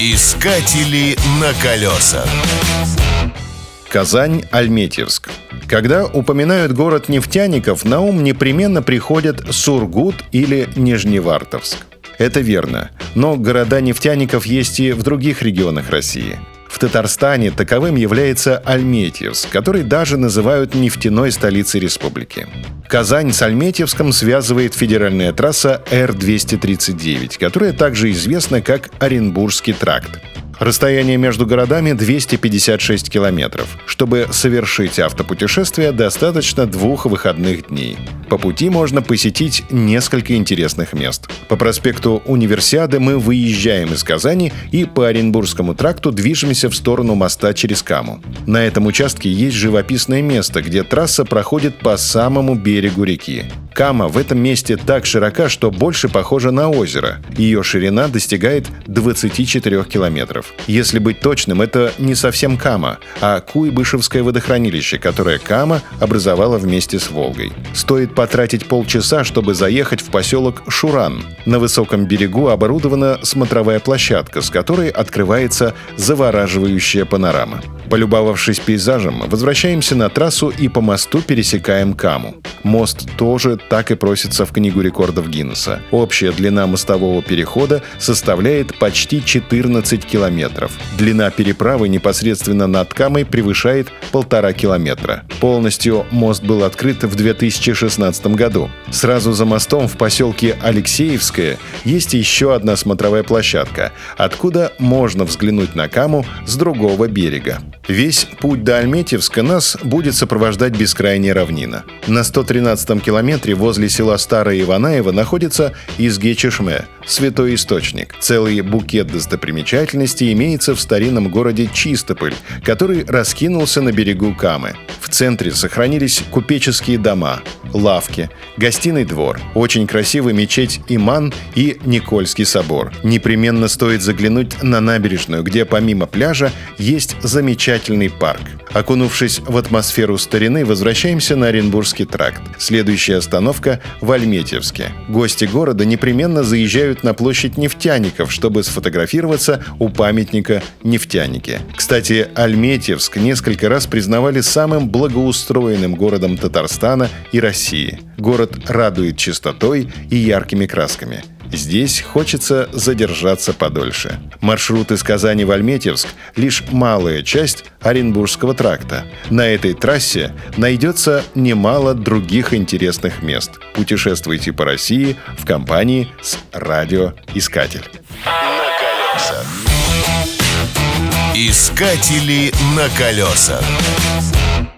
Искатели на колесах. Казань, Альметьевск. Когда упоминают город нефтяников, на ум непременно приходят Сургут или Нижневартовск. Это верно, но города нефтяников есть и в других регионах России. В Татарстане таковым является Альметьевск, который даже называют нефтяной столицей республики. Казань с Альметьевском связывает федеральная трасса Р-239, которая также известна как Оренбургский тракт. Расстояние между городами 256 километров. Чтобы совершить автопутешествие, достаточно 2 выходных дней. По пути можно посетить несколько интересных мест. По проспекту Универсиады мы выезжаем из Казани и по Оренбургскому тракту движемся в сторону моста через Каму. На этом участке есть живописное место, где трасса проходит по самому берегу реки. Кама в этом месте так широка, что больше похожа на озеро. Ее ширина достигает 24 километров. Если быть точным, это не совсем Кама, а Куйбышевское водохранилище, которое Кама образовала вместе с Волгой. Стоит потратить полчаса, чтобы заехать в поселок Шуран. На высоком берегу оборудована смотровая площадка, с которой открывается завораживающая панорама. Полюбовавшись пейзажем, возвращаемся на трассу и по мосту пересекаем Каму. Мост тоже так и просится в Книгу рекордов Гиннесса. Общая длина мостового перехода составляет почти 14 километров. Длина переправы непосредственно над Камой превышает 1,5 километра. Полностью мост был открыт в 2016 году. Сразу за мостом в поселке Алексеевское есть еще одна смотровая площадка, откуда можно взглянуть на Каму с другого берега. Весь путь до Альметьевска нас будет сопровождать бескрайняя равнина. На 113-м километре возле села Старое Иванаево находится Изге-Чешме, святой источник. Целый букет достопримечательностей имеется в старинном городе Чистополь, который раскинулся на берегу Камы. В центре сохранились купеческие дома, лавки, гостиный двор, очень красивая мечеть Иман и Никольский собор. Непременно стоит заглянуть на набережную, где помимо пляжа есть замечательный парк. Окунувшись в атмосферу старины, возвращаемся на Оренбургский тракт. Следующая остановка в Альметьевске. Гости города непременно заезжают на площадь нефтяников, чтобы сфотографироваться у памятника «Нефтяники». Кстати, Альметьевск несколько раз признавали самым благоустроенным городом Татарстана и России. Город радует чистотой и яркими красками. Здесь хочется задержаться подольше. Маршрут из Казани в Альметьевск – лишь малая часть Оренбургского тракта. На этой трассе найдется немало других интересных мест. Путешествуйте по России в компании с «Радио Искатель». На колесах. Искатели на колесах.